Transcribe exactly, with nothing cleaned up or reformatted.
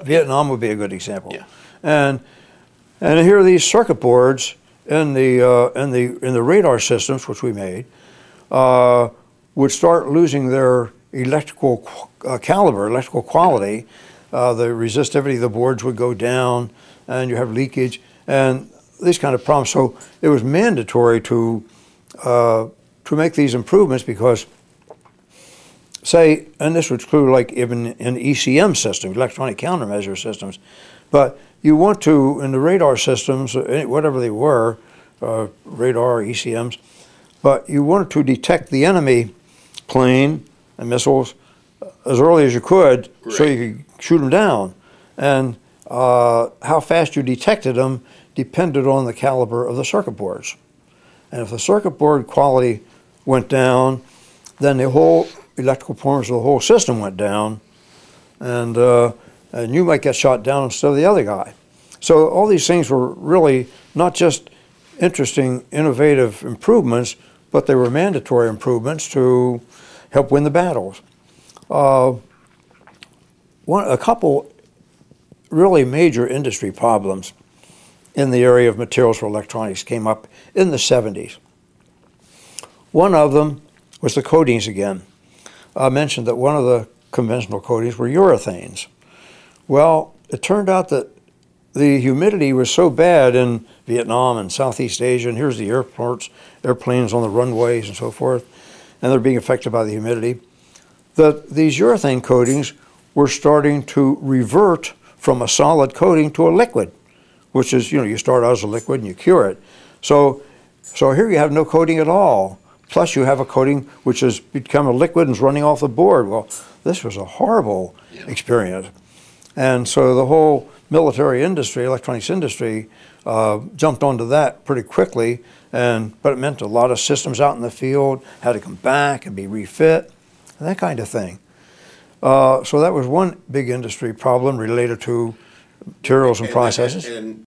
Vietnam would be a good example. Yeah. And and here are these circuit boards in the uh, in the in the radar systems which we made uh, would start losing their electrical uh, caliber, electrical quality. Uh, the resistivity of the boards would go down, and you have leakage and these kind of problems. So it was mandatory to uh, to make these improvements because, say, and this would include like even in E C M systems, electronic countermeasure systems, but you want to, in the radar systems, whatever they were, uh, radar, E C Ms, but you wanted to detect the enemy plane and missiles as early as you could, right, so you could shoot them down. And uh, how fast you detected them depended on the caliber of the circuit boards. And if the circuit board quality went down, then the whole electrical performance of the whole system went down, and uh, and you might get shot down instead of the other guy. So all these things were really not just interesting, innovative improvements, but they were mandatory improvements to help win the battles. Uh, one, a couple really major industry problems in the area of materials for electronics came up in the seventies. One of them was the coatings again. I mentioned that one of the conventional coatings were urethanes. Well, it turned out that the humidity was so bad in Vietnam and Southeast Asia, and here's the airports, airplanes on the runways and so forth, and they're being affected by the humidity, that these urethane coatings were starting to revert from a solid coating to a liquid, which is, you know, you start out as a liquid and you cure it. So, so here you have no coating at all. Plus you have a coating which has become a liquid and is running off the board. Well, this was a horrible yeah. experience. And so the whole military industry, electronics industry, uh, jumped onto that pretty quickly, and but it meant a lot of systems out in the field had to come back and be refit, that kind of thing. Uh, so that was one big industry problem related to materials and, and processes. And, and